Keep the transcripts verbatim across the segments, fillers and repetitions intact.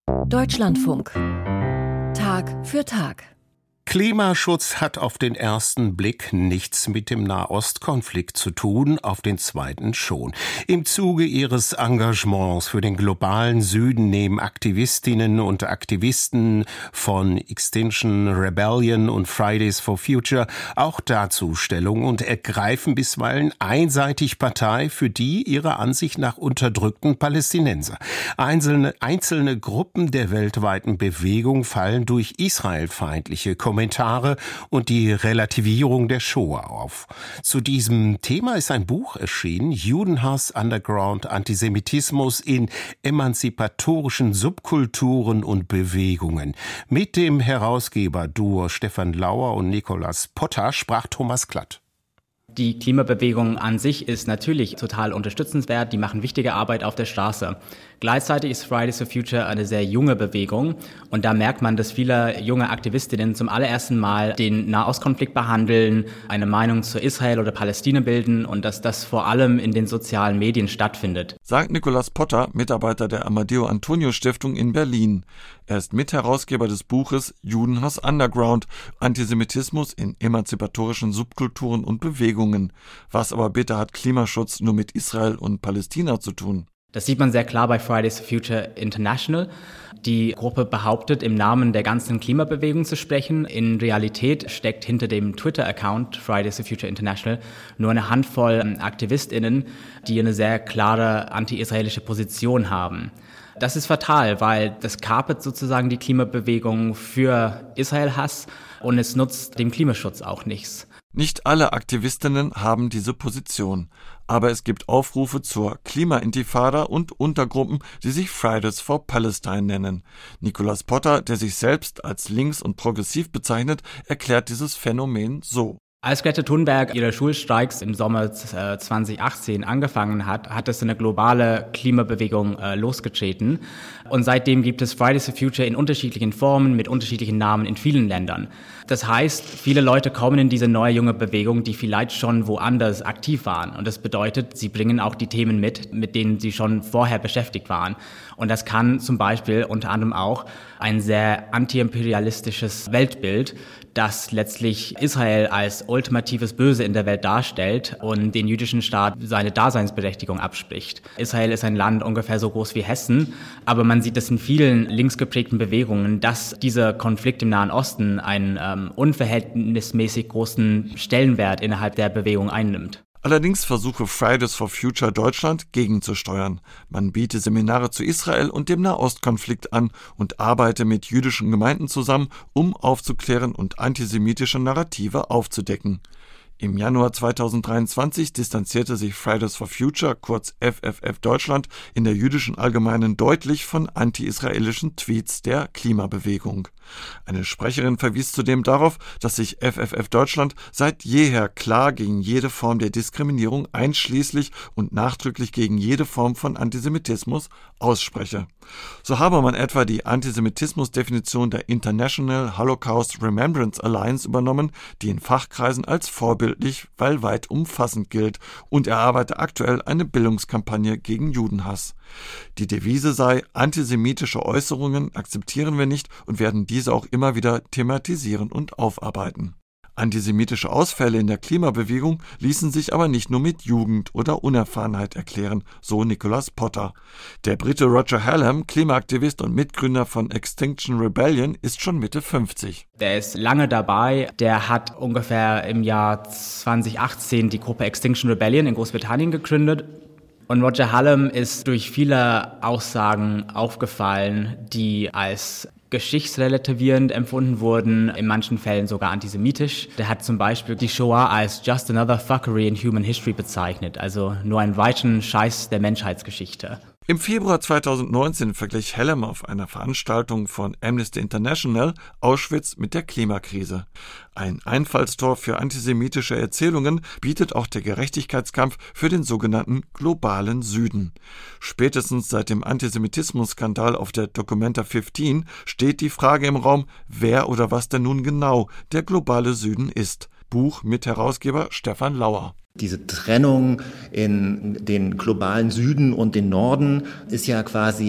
Deutschlandfunk. Tag für Tag. Klimaschutz hat auf den ersten Blick nichts mit dem Nahostkonflikt zu tun, auf den zweiten schon. Im Zuge ihres Engagements für den globalen Süden nehmen Aktivistinnen und Aktivisten von Extinction Rebellion und Fridays for Future auch dazu Stellung und ergreifen bisweilen einseitig Partei für die ihrer Ansicht nach unterdrückten Palästinenser. Einzelne, einzelne Gruppen der weltweiten Bewegung fallen durch israelfeindliche Kommentare Kommentare und die Relativierung der Shoah auf. Zu diesem Thema ist ein Buch erschienen, Judenhass, Underground, Antisemitismus in emanzipatorischen Subkulturen und Bewegungen. Mit dem Herausgeberduo Stefan Lauer und Nikolaus Potter sprach Thomas Klatt. Die Klimabewegung an sich ist natürlich total unterstützenswert, die machen wichtige Arbeit auf der Straße. Gleichzeitig ist Fridays for Future eine sehr junge Bewegung und da merkt man, dass viele junge Aktivistinnen zum allerersten Mal den Nahostkonflikt behandeln, eine Meinung zu Israel oder Palästina bilden und dass das vor allem in den sozialen Medien stattfindet. Sagt Nikolaus Potter, Mitarbeiter der Amadeo Antonio Stiftung in Berlin. Er ist Mitherausgeber des Buches Judenhass Underground, Antisemitismus in emanzipatorischen Subkulturen und Bewegungen. Was aber bitte hat Klimaschutz nur mit Israel und Palästina zu tun? Das sieht man sehr klar bei Fridays for Future International. Die Gruppe behauptet, im Namen der ganzen Klimabewegung zu sprechen. In Realität steckt hinter dem Twitter-Account Fridays for Future International nur eine Handvoll AktivistInnen, die eine sehr klare anti-israelische Position haben. Das ist fatal, weil das kapert sozusagen die Klimabewegung für Israel-Hass und es nutzt dem Klimaschutz auch nichts. Nicht alle Aktivistinnen haben diese Position, aber es gibt Aufrufe zur Klima-Intifada und Untergruppen, die sich Fridays for Palestine nennen. Nikolaus Potter, der sich selbst als links und progressiv bezeichnet, erklärt dieses Phänomen so. Als Greta Thunberg ihre Schulstreiks im Sommer zwanzig achtzehn angefangen hat, hat es eine globale Klimabewegung äh, losgetreten. Und seitdem gibt es Fridays for Future in unterschiedlichen Formen, mit unterschiedlichen Namen in vielen Ländern. Das heißt, viele Leute kommen in diese neue junge Bewegung, die vielleicht schon woanders aktiv waren. Und das bedeutet, sie bringen auch die Themen mit, mit denen sie schon vorher beschäftigt waren. Und das kann zum Beispiel unter anderem auch ein sehr antiimperialistisches Weltbild, das letztlich Israel als ultimatives Böse in der Welt darstellt und den jüdischen Staat seine Daseinsberechtigung abspricht. Israel ist ein Land ungefähr so groß wie Hessen, aber man sieht es in vielen linksgeprägten Bewegungen, dass dieser Konflikt im Nahen Osten einen ähm, unverhältnismäßig großen Stellenwert innerhalb der Bewegung einnimmt. Allerdings versuche Fridays for Future Deutschland gegenzusteuern. Man biete Seminare zu Israel und dem Nahostkonflikt an und arbeite mit jüdischen Gemeinden zusammen, um aufzuklären und antisemitische Narrative aufzudecken. Im Januar zweitausenddreiundzwanzig distanzierte sich Fridays for Future, kurz F F F Deutschland, in der Jüdischen Allgemeinen deutlich von anti-israelischen Tweets der Klimabewegung. Eine Sprecherin verwies zudem darauf, dass sich F F F Deutschland seit jeher klar gegen jede Form der Diskriminierung einschließlich und nachdrücklich gegen jede Form von Antisemitismus ausspreche. So habe man etwa die Antisemitismusdefinition der International Holocaust Remembrance Alliance übernommen, die in Fachkreisen als vorbildlich, weil weit umfassend gilt, und erarbeite aktuell eine Bildungskampagne gegen Judenhass. Die Devise sei, antisemitische Äußerungen akzeptieren wir nicht und werden diese auch immer wieder thematisieren und aufarbeiten. Antisemitische Ausfälle in der Klimabewegung ließen sich aber nicht nur mit Jugend oder Unerfahrenheit erklären, so Nikolaus Potter. Der Brite Roger Hallam, Klimaaktivist und Mitgründer von Extinction Rebellion, ist schon Mitte fünfzig. Der ist lange dabei. Der hat ungefähr im Jahr zwanzig achtzehn die Gruppe Extinction Rebellion in Großbritannien gegründet. Und Roger Hallam ist durch viele Aussagen aufgefallen, die als geschichtsrelativierend empfunden wurden, in manchen Fällen sogar antisemitisch. Der hat zum Beispiel die Shoah als just another fuckery in human history bezeichnet, also nur einen weiteren Scheiß der Menschheitsgeschichte. Im Februar zweitausendneunzehn verglich Hallam auf einer Veranstaltung von Amnesty International Auschwitz mit der Klimakrise. Ein Einfallstor für antisemitische Erzählungen bietet auch der Gerechtigkeitskampf für den sogenannten globalen Süden. Spätestens seit dem Antisemitismus-Skandal auf der Documenta fünfzehn steht die Frage im Raum, wer oder was denn nun genau der globale Süden ist. Buch mit Herausgeber Stefan Lauer. Diese Trennung in den globalen Süden und den Norden ist ja quasi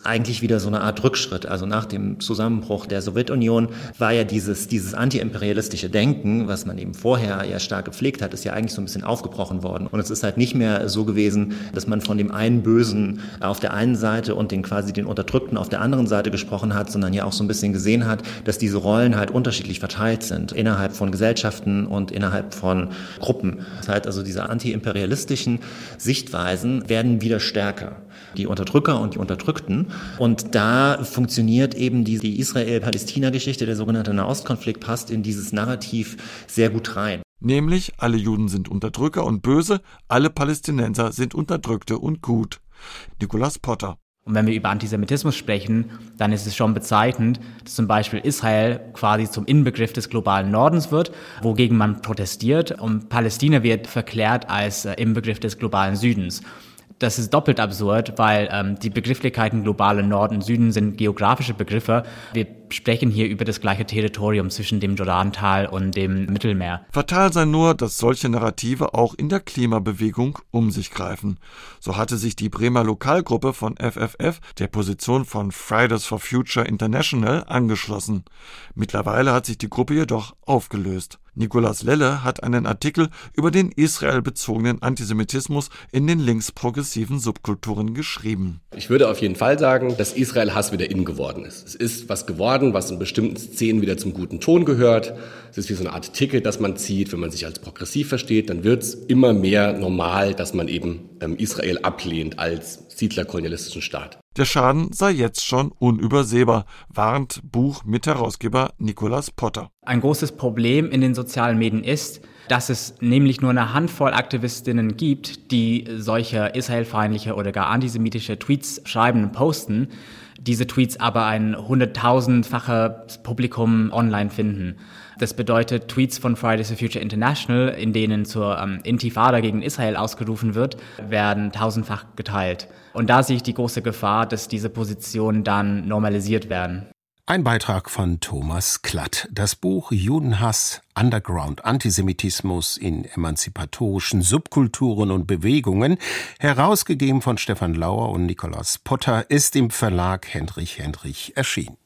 eigentlich wieder so eine Art Rückschritt. Also nach dem Zusammenbruch der Sowjetunion war ja dieses, dieses antiimperialistische Denken, was man eben vorher ja stark gepflegt hat, ist ja eigentlich so ein bisschen aufgebrochen worden. Und es ist halt nicht mehr so gewesen, dass man von dem einen Bösen auf der einen Seite und den quasi den Unterdrückten auf der anderen Seite gesprochen hat, sondern ja auch so ein bisschen gesehen hat, dass diese Rollen halt unterschiedlich verteilt sind innerhalb von Gesellschaften und innerhalb von Gruppen. Das heißt also, diese antiimperialistischen Sichtweisen werden wieder stärker. Die Unterdrücker und die Unterdrückten. Und da funktioniert eben die, die Israel-Palästina-Geschichte, der sogenannte Nahostkonflikt, passt in dieses Narrativ sehr gut rein. Nämlich, alle Juden sind Unterdrücker und böse, alle Palästinenser sind Unterdrückte und gut. Nicolas Potter. Und wenn wir über Antisemitismus sprechen, dann ist es schon bezeichnend, dass zum Beispiel Israel quasi zum Inbegriff des globalen Nordens wird, wogegen man protestiert, und Palästina wird verklärt als äh, Inbegriff des globalen Südens. Das ist doppelt absurd, weil ähm, die Begrifflichkeiten globale Norden und Süden sind geografische Begriffe. Wir sprechen hier über das gleiche Territorium zwischen dem Jordantal und dem Mittelmeer. Fatal sei nur, dass solche Narrative auch in der Klimabewegung um sich greifen. So hatte sich die Bremer Lokalgruppe von F F F der Position von Fridays for Future International angeschlossen. Mittlerweile hat sich die Gruppe jedoch aufgelöst. Nicolas Lelle hat einen Artikel über den israelbezogenen Antisemitismus in den linksprogressiven Subkulturen geschrieben. Ich würde auf jeden Fall sagen, dass Israel-Hass wieder in geworden ist. Es ist was geworden, was in bestimmten Szenen wieder zum guten Ton gehört. Es ist wie so eine Art Ticket, das man zieht. Wenn man sich als progressiv versteht, dann wird es immer mehr normal, dass man eben ähm, Israel ablehnt als siedlerkolonialistischen Staat. Der Schaden sei jetzt schon unübersehbar, warnt Buchmitherausgeber Nicolas Potter. Ein großes Problem in den sozialen Medien ist, dass es nämlich nur eine Handvoll Aktivistinnen gibt, die solche israelfeindliche oder gar antisemitische Tweets schreiben und posten, diese Tweets aber ein hunderttausendfaches Publikum online finden. Das bedeutet, Tweets von Fridays for Future International, in denen zur ähm, Intifada gegen Israel ausgerufen wird, werden tausendfach geteilt. Und da sehe ich die große Gefahr, dass diese Positionen dann normalisiert werden. Ein Beitrag von Thomas Klatt. Das Buch Judenhass, Underground Antisemitismus in emanzipatorischen Subkulturen und Bewegungen, herausgegeben von Stefan Lauer und Nicolas Potter, ist im Verlag Hendrich Hendrich erschienen.